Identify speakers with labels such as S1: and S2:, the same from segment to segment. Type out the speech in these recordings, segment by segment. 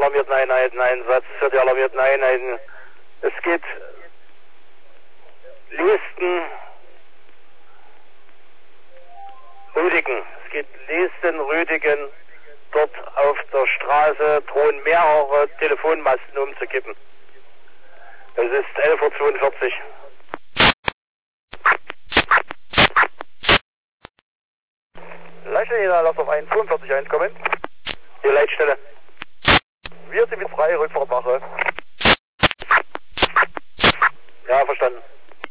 S1: alarmierten Einheiten, Einsatz für die alarmierten Einheiten. Es geht Liesten, Rüdigen. Es geht Liesten, Rüdigen. Dort auf der Straße drohen mehrere Telefonmasten umzukippen. Es ist 11:42 Uhr.
S2: Leitstelle Jena, lass auf 1,42,1 kommen.
S1: Die Leitstelle.
S2: Wir sind mit frei, Rückfahrtwache.
S1: Ja, verstanden.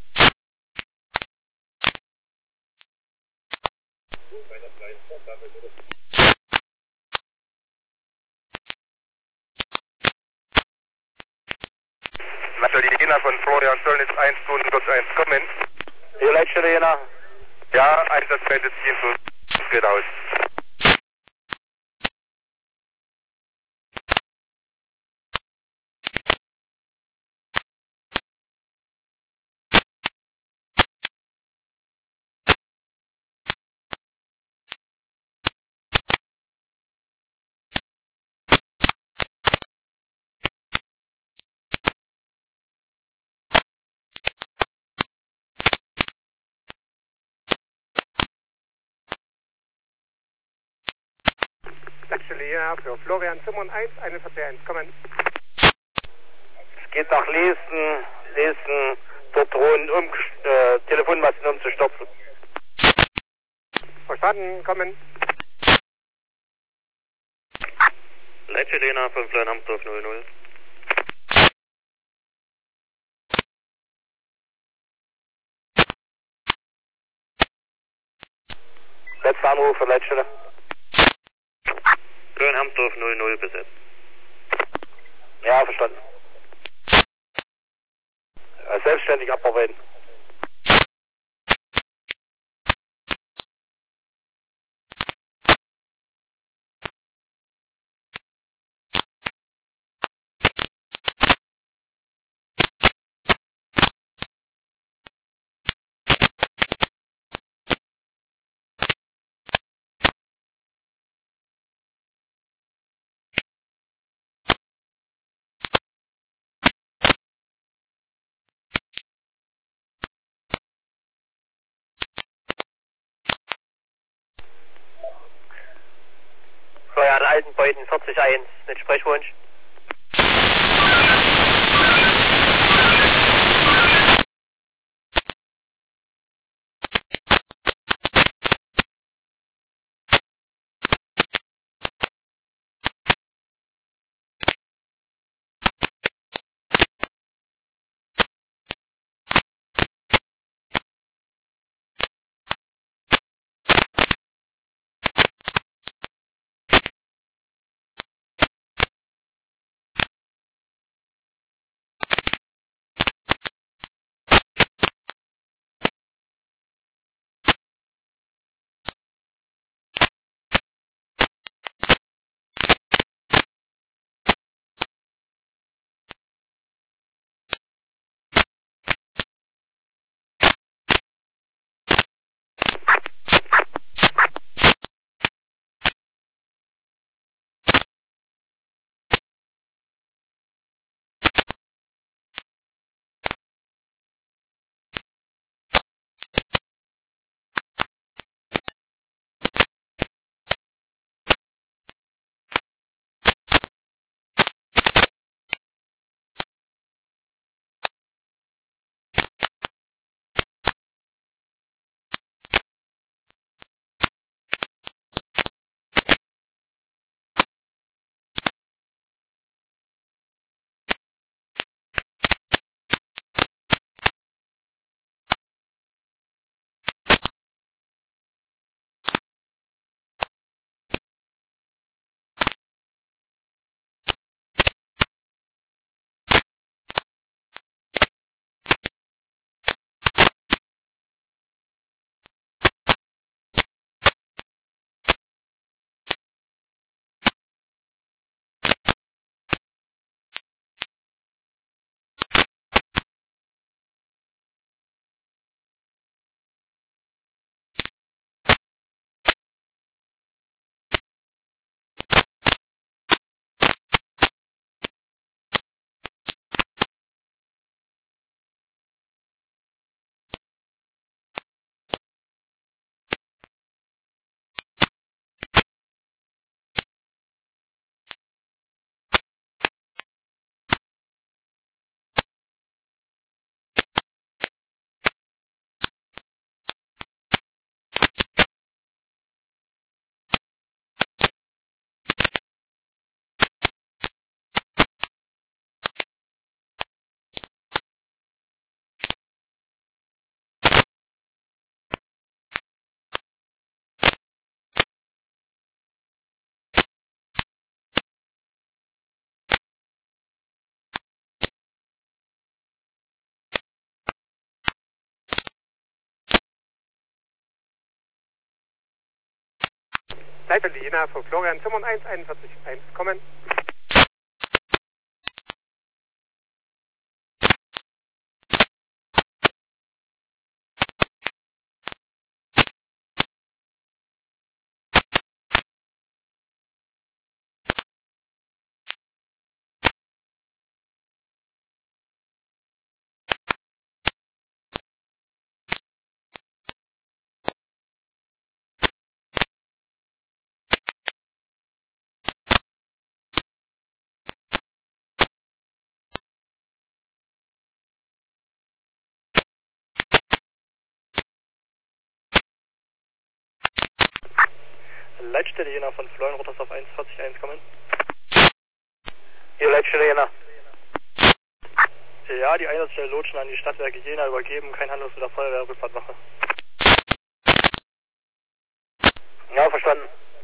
S3: Leitstelle Jena von Florian Söllnitz 1,1 kommen.
S1: Die Leitstelle Jena.
S3: Ja, einsatzbereit Team geht aus.
S2: Leitstelle Jena für Florian 1, 41,1 kommen.
S1: Es geht nach Liesten. Liesten. Dort drohen Telefonmasten umzustürzen.
S2: Verstanden, kommen.
S1: Leitstelle Jena von Florian Hamsdorf 00. Letzter Anruf für Leitstelle. Florian Hamsdorf 00 besetzt. Ja, verstanden. Selbstständig abarbeiten.
S2: Florian Altenbeuten 40,1 mit Sprechwunsch.
S3: Leitstelle Jena von Florian Zimmern 141 kommen.
S2: Leitstelle Jena von Florian Rotters auf 141 kommen.
S3: Hier Leitstelle Jena.
S2: Ja, die Einsatzstelle Lotschen an die Stadtwerke Jena übergeben, kein Handlungs- oder Feuerwehr-Rückfahrtwache.
S3: Ja, verstanden.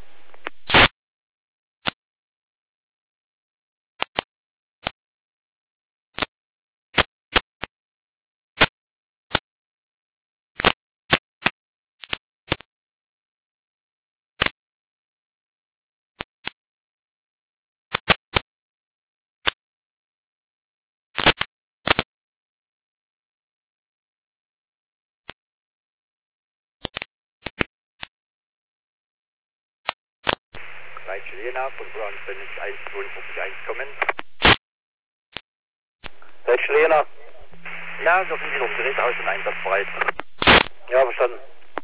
S2: Leitstelle Jena von Florian Ständig 142 kommen.
S3: Leitstelle Jena.
S2: Ja, dürfen Sie vom Gerät aus in Einsatz bereit.
S3: Ja, verstanden.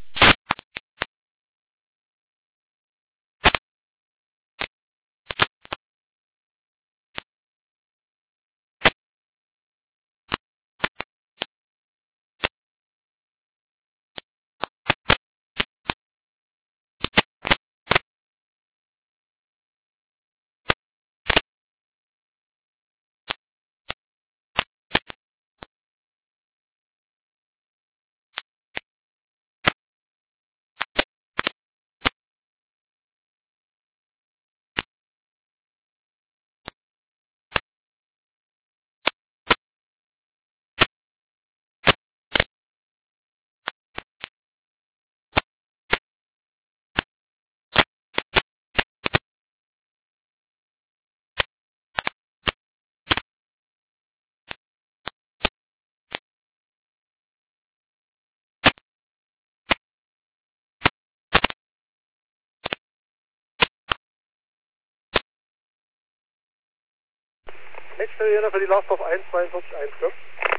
S2: Leitstelle Jena für die Last auf 142 kommen.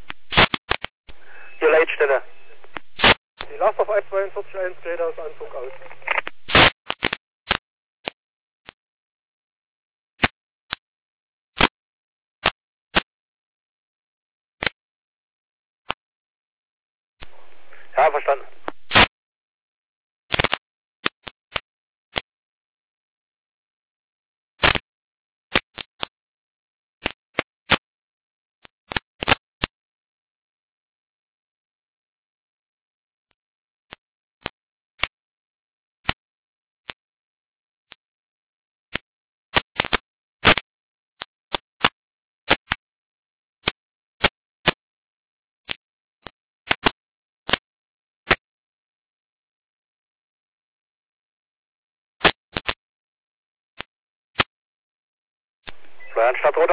S3: Hier Leitstelle.
S2: Die Last auf 142 geht aus Anzug aus.
S3: Ja, verstanden. Florian Stadtroter.